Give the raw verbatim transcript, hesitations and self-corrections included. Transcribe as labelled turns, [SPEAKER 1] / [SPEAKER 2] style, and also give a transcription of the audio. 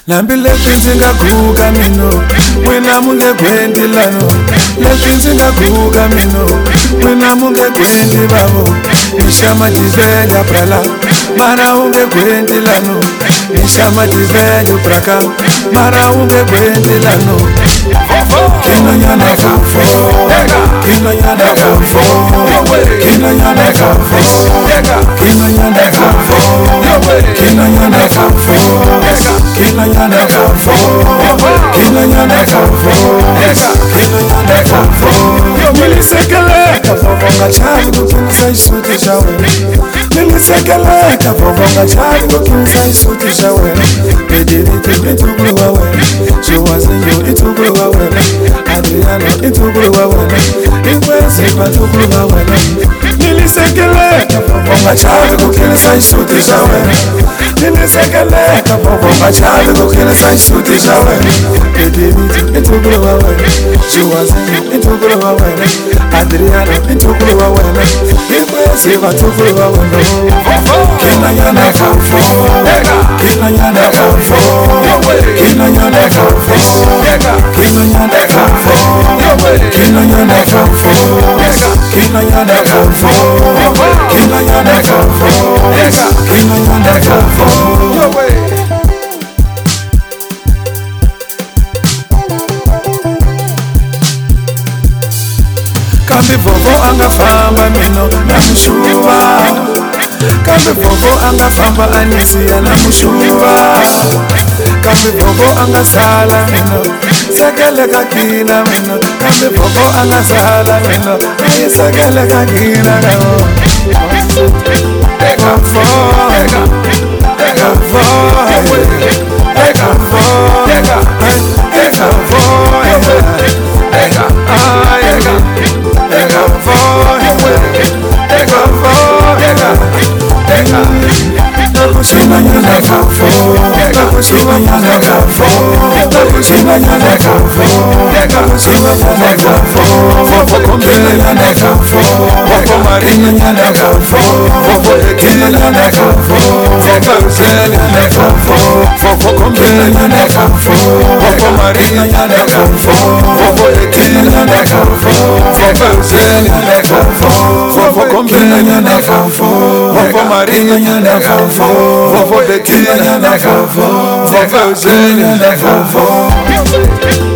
[SPEAKER 1] Lambi leswi ndzi nga guga mino wena munge gwendi lano leswi ndzi nga guga mino wena munge gwendi babo ishama divenya brala mara unge gwendi lano ishama divenya braka mara unge gwendi lano kina nyana kafo kina nyana kafo kina nyana kafo kina nyana kafo kina nyana kafo kina nyana kafo kina nyana kafo kina nyana kafo nilisekeleka vovonga chali kukinisa isuti shawe nilisekeleka vovonga chali kukinisa isuti shawe bediriti itukulu wawe shiwazinyo itukulu wawe Adriano itukulu wawe ikwezi patukulu wawe nilisekeleka vovonga chali kukinisa isuti shawe nilisekeleka vovonga chali kukinisa isuti shawe bediriti itukulu wawe shiwazinyo itukulu wawe Adriano itukulu wawe ikwezi patukulu wawe kina nyana kafo kina nyana kafo kina nyana kafo kina nyana kafo kina nyana kafo kina nyana kafo kina nyana kafo kina nyana kafo kambe vovo angafamba mino namushuva kambe vovo angafamba anisiya namushuva kambe vovo angasala mino sekeleka kina mino kambe vovo angasala mino ayisekeleka kina nawo ekafo ekafo ekafo ekafo Kina nyana kafo, kina nyana kafo, kina nyana kafo, kina nyana kafo, fofo kina nyana kafo, fofo marina nyana kafo, fofo kina nyana kafo, fofo nyana kafo, fofo kina nyana kafo, fofo marina nyana kafo, fofo kina nyana kafo, fofo nyana kafo, fofo kina nyana kafo, fofo marina nyana kafo. Fofo de kina nyana kafo, fofo nyana kafo.